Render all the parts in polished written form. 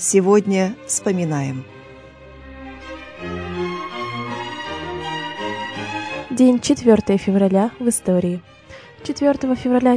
Сегодня вспоминаем. День 4 февраля в истории. 4 февраля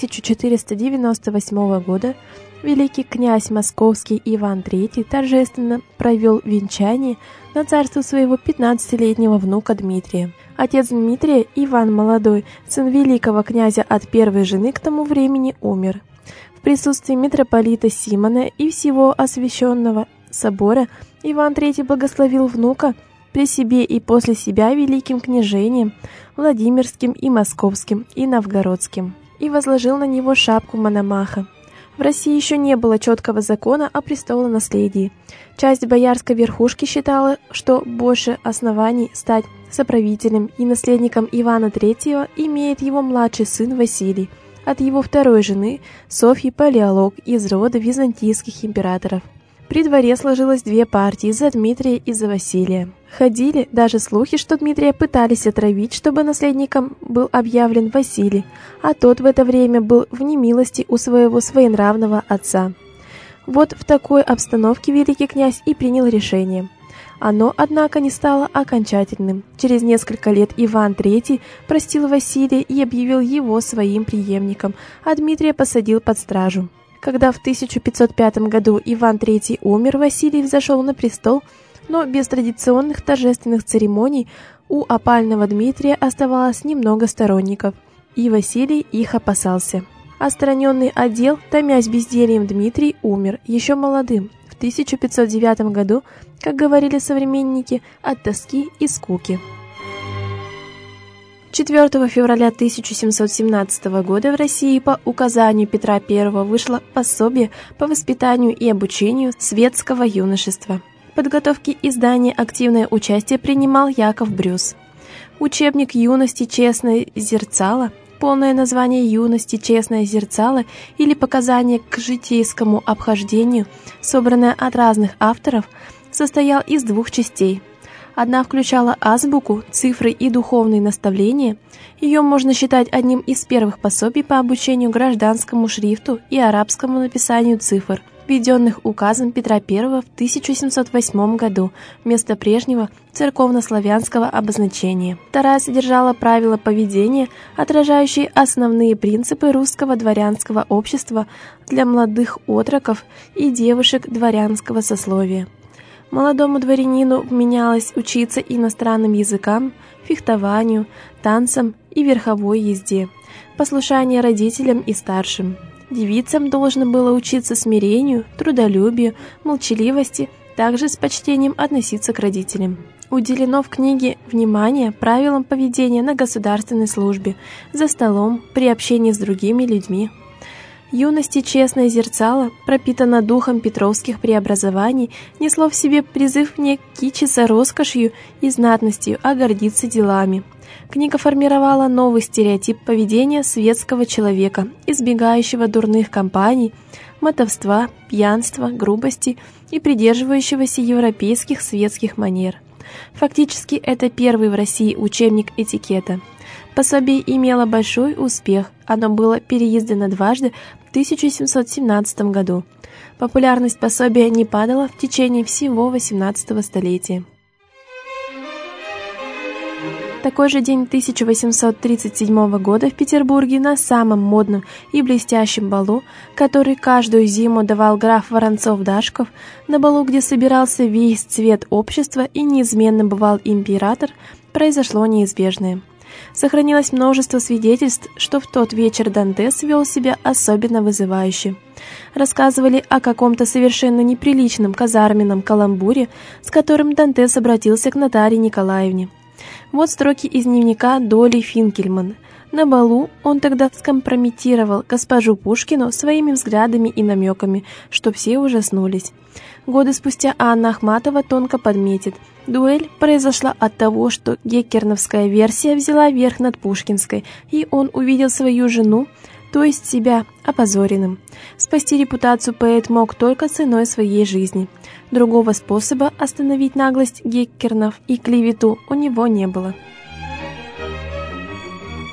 1498 года великий князь московский Иван III торжественно провел венчание на царство своего 15-летнего внука Дмитрия. Отец Дмитрия, Иван Молодой, сын великого князя от первой жены, к тому времени умер. В присутствии митрополита Симона и всего освященного собора Иван III благословил внука при себе и после себя великим княжением Владимирским и Московским и Новгородским, и возложил на него шапку мономаха. В России еще не было четкого закона о престолонаследии. Часть боярской верхушки считала, что больше оснований стать соправителем и наследником Ивана III имеет его младший сын Василий, от его второй жены Софьи Палеолог из рода византийских императоров. При дворе сложилось две партии за Дмитрия и за Василия. Ходили даже слухи, что Дмитрия пытались отравить, чтобы наследником был объявлен Василий, а тот в это время был в немилости у своего своенравного отца. Вот в такой обстановке великий князь и принял решение. Оно, однако, не стало окончательным. Через несколько лет Иван III простил Василия и объявил его своим преемником, а Дмитрия посадил под стражу. Когда в 1505 году Иван III умер, Василий взошел на престол, но без традиционных торжественных церемоний у опального Дмитрия оставалось немного сторонников, и Василий их опасался. Отстраненный от дел, томясь бездельем, Дмитрий умер, еще молодым, в 1509 году, как говорили современники, от тоски и скуки. 4 февраля 1717 года в России по указанию Петра I вышло пособие по воспитанию и обучению светского юношества. В подготовке издания активное участие принимал Яков Брюс. Учебник «Юности. Честное зерцало», полное название «Юности. Честное зерцало» или «Показания к житейскому обхождению», собранное от разных авторов, состоял из двух частей. Одна включала азбуку, цифры и духовные наставления. Ее можно считать одним из первых пособий по обучению гражданскому шрифту и арабскому написанию цифр, введенных указом Петра I в 1708 году вместо прежнего церковнославянского обозначения. Вторая содержала правила поведения, отражающие основные принципы русского дворянского общества для молодых отроков и девушек дворянского сословия. Молодому дворянину вменялось учиться иностранным языкам, фехтованию, танцам и верховой езде, послушание родителям и старшим. Девицам должно было учиться смирению, трудолюбию, молчаливости, также с почтением относиться к родителям. Уделено в книге внимание правилам поведения на государственной службе, за столом, при общении с другими людьми. «Юности честное зерцало», пропитано духом петровских преобразований, несло в себе призыв не кичиться роскошью и знатностью, а гордиться делами. Книга формировала новый стереотип поведения светского человека, избегающего дурных компаний, мотовства, пьянства, грубости и придерживающегося европейских светских манер. Фактически, это первый в России учебник этикета. Пособие имело большой успех, оно было переиздано дважды в 1717 году. Популярность пособия не падала в течение всего XVIII столетия. В такой же день 1837 года в Петербурге на самом модном и блестящем балу, который каждую зиму давал граф Воронцов-Дашков, на балу, где собирался весь цвет общества и неизменно бывал император, произошло неизбежное. Сохранилось множество свидетельств, что в тот вечер Дантес вел себя особенно вызывающе. Рассказывали о каком-то совершенно неприличном казарменном каламбуре, с которым Дантес обратился к Наталье Николаевне. Вот строки из дневника Доли Финкельман. На балу он тогда скомпрометировал госпожу Пушкину своими взглядами и намеками, что все ужаснулись. Годы спустя Анна Ахматова тонко подметит: дуэль произошла от того, что геккерновская версия взяла верх над пушкинской, и он увидел свою жену, то есть себя, опозоренным. Спасти репутацию поэт мог только ценой своей жизни. Другого способа остановить наглость геккернов и клевету у него не было. В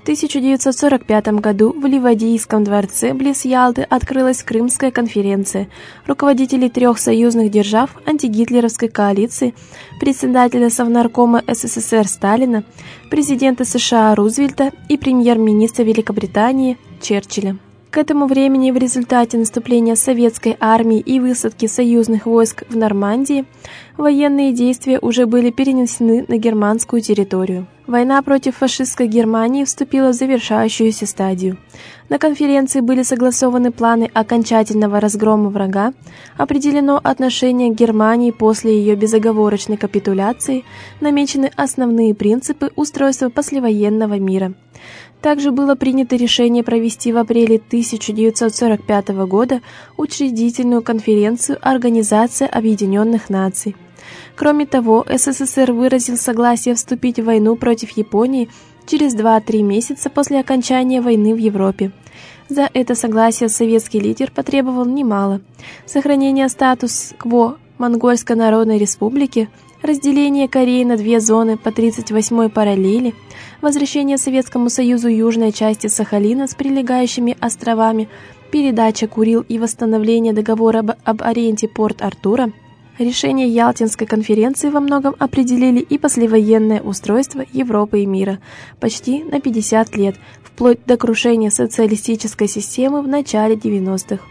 В 1945 году в Ливадийском дворце близ Ялты открылась Крымская конференция. Руководители 3 союзных держав антигитлеровской коалиции, председателя Совнаркома СССР Сталина, президента США Рузвельта и премьер-министра Великобритании Черчилля. К этому времени в результате наступления советской армии и высадки союзных войск в Нормандии военные действия уже были перенесены на германскую территорию. Война против фашистской Германии вступила в завершающуюся стадию. На конференции были согласованы планы окончательного разгрома врага, определено отношение к Германии после ее безоговорочной капитуляции, намечены основные принципы устройства послевоенного мира. Также было принято решение провести в апреле 1945 года учредительную конференцию Организации Объединенных Наций. Кроме того, СССР выразил согласие вступить в войну против Японии через 2-3 месяца после окончания войны в Европе. За это согласие советский лидер потребовал немало: сохранение статус-кво Монгольской Народной Республики, разделение Кореи на 2 зоны по 38-й параллели, возвращение Советскому Союзу южной части Сахалина с прилегающими островами, передача Курил и восстановление договора об аренде Порт-Артура. Решения Ялтинской конференции во многом определили и послевоенное устройство Европы и мира почти на 50 лет, вплоть до крушения социалистической системы в начале 90-х.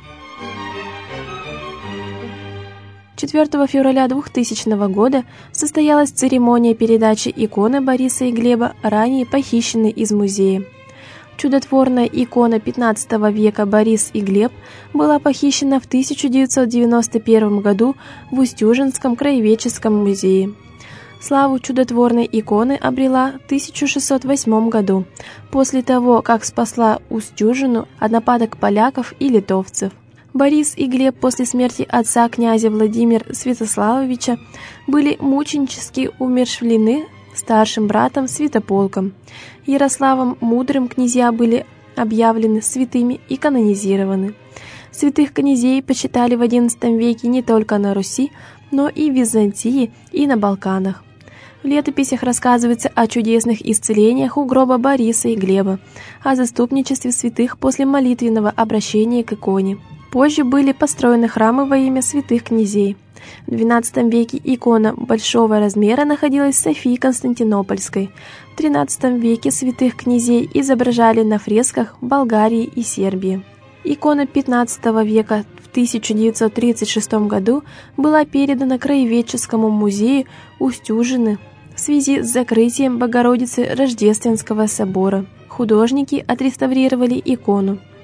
4 февраля 2000 года состоялась церемония передачи иконы Бориса и Глеба, ранее похищенной из музея. Чудотворная икона XV века «Борис и Глеб» была похищена в 1991 году в Устюжинском краеведческом музее. Славу чудотворной иконы обрела в 1608 году, после того, как спасла Устюжину от нападок поляков и литовцев. Борис и Глеб после смерти отца князя Владимира Святославовича были мученически умерщвлены старшим братом Святополком. Ярославом Мудрым князья были объявлены святыми и канонизированы. Святых князей почитали в XI веке не только на Руси, но и в Византии и на Балканах. В летописях рассказывается о чудесных исцелениях у гроба Бориса и Глеба, о заступничестве святых после молитвенного обращения к иконе. Позже были построены храмы во имя святых князей. В XII веке икона большого размера находилась в Софии Константинопольской. В XIII веке святых князей изображали на фресках в Болгарии и Сербии. Икона XV века в 1936 году была передана Краеведческому музею Устюжины в связи с закрытием Богородицы Рождественского собора. Художники отреставрировали икону. В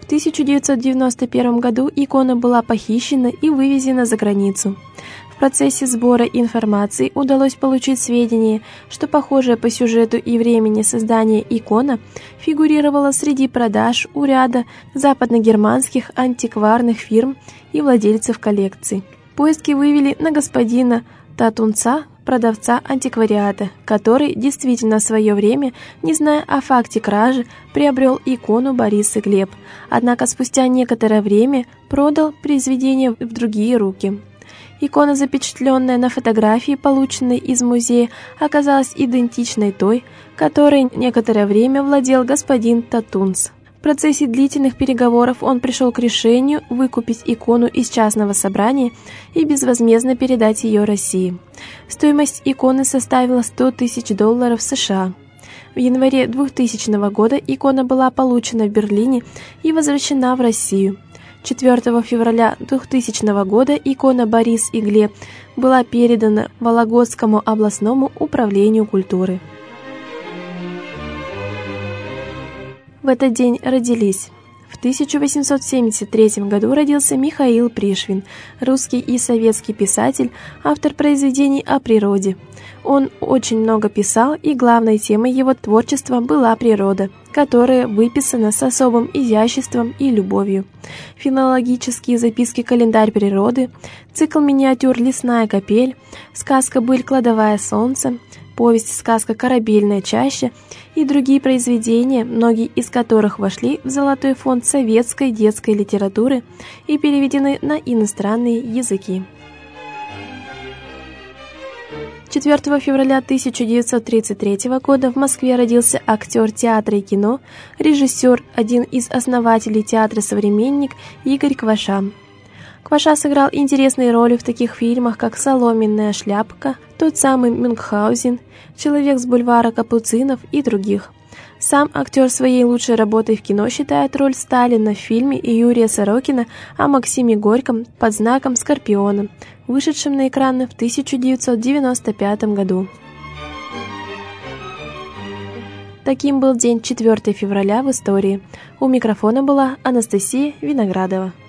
1991 году икона была похищена и вывезена за границу. В процессе сбора информации удалось получить сведения, что похожая по сюжету и времени создания икона фигурировала среди продаж у ряда западногерманских антикварных фирм и владельцев коллекций. Поиски вывели на господина Татунца, продавца антиквариата, который действительно в свое время, не зная о факте кражи, приобрел икону Борис и Глеб, однако спустя некоторое время продал произведение в другие руки. Икона, запечатленная на фотографии, полученной из музея, оказалась идентичной той, которой некоторое время владел господин Татунц. В процессе длительных переговоров он пришел к решению выкупить икону из частного собрания и безвозмездно передать ее России. Стоимость иконы составила $100 000 США. В январе 2000 года икона была получена в Берлине и возвращена в Россию. 4 февраля 2000 года икона Борис и Глеб была передана Вологодскому областному управлению культуры. В этот день родились. В 1873 году родился Михаил Пришвин, русский и советский писатель, автор произведений о природе. Он очень много писал, и главной темой его творчества была природа, которая выписана с особым изяществом и любовью. Филологические записки «Календарь природы», цикл миниатюр «Лесная капель», сказка «Быль кладовая солнца», повесть-сказка «Корабельная чаща» и другие произведения, многие из которых вошли в золотой фонд советской детской литературы и переведены на иностранные языки. 4 февраля 1933 года в Москве родился актер театра и кино, режиссер, один из основателей театра «Современник» Игорь Кваша. Кваша сыграл интересные роли в таких фильмах, как «Соломенная шляпка», «Тот самый Мюнхгаузен», «Человек с бульвара Капуцинов» и других. Сам актер своей лучшей работой в кино считает роль Сталина в фильме Юрия Сорокина о Максиме Горьком «Под знаком Скорпиона», вышедшем на экраны в 1995 году. Таким был день 4 февраля в истории. У микрофона была Анастасия Виноградова.